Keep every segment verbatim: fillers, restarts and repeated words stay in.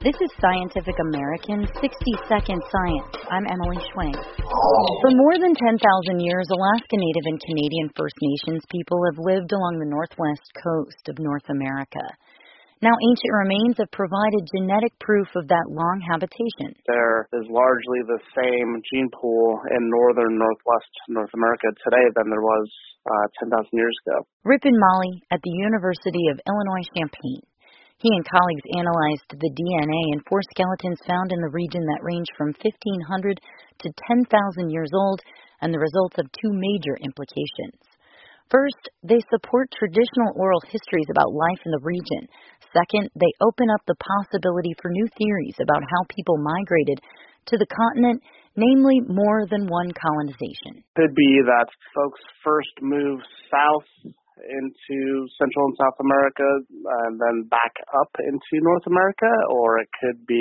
This is Scientific American sixty second Science. I'm Emily Schwing. For more than ten thousand years, Alaska Native and Canadian First Nations people have lived along the northwest coast of North America. Now, ancient remains have provided genetic proof of that long habitation. There is largely the same gene pool in northern northwest North America today than there was uh, ten thousand years ago. Ripon Molley at the University of Illinois Champaign. He and colleagues analyzed the D N A in four skeletons found in the region that range from fifteen hundred to ten thousand years old, and the results have two major implications. First, they support traditional oral histories about life in the region. Second, they open up the possibility for new theories about how people migrated to the continent, namely more than one colonization. Could be that folks first moved south into Central and South America and then back up into North America, or it could be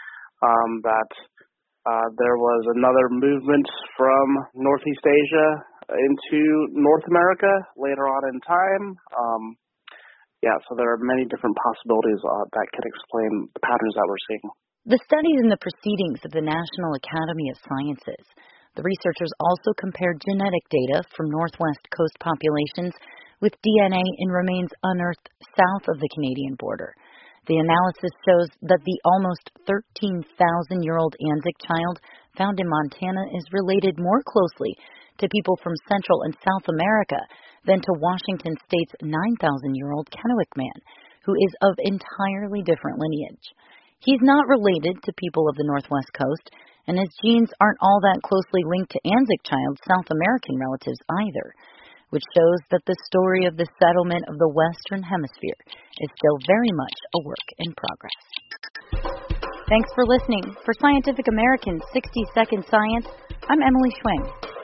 um, that uh, there was another movement from Northeast Asia into North America later on in time. Um, yeah, so there are many different possibilities uh, that could explain the patterns that we're seeing. The studies in the proceedings of the National Academy of Sciences. The researchers also compared genetic data from Northwest Coast populations with D N A in remains unearthed south of the Canadian border. The analysis shows that the almost thirteen thousand year old Anzac child found in Montana is related more closely to people from Central and South America than to Washington State's nine thousand year old Kennewick man, who is of entirely different lineage. He's not related to people of the Northwest Coast, and his genes aren't all that closely linked to Anzac child's South American relatives either, which shows that the story of the settlement of the Western Hemisphere is still very much a work in progress. Thanks for listening. For Scientific American sixty second Science, I'm Emily Schwing.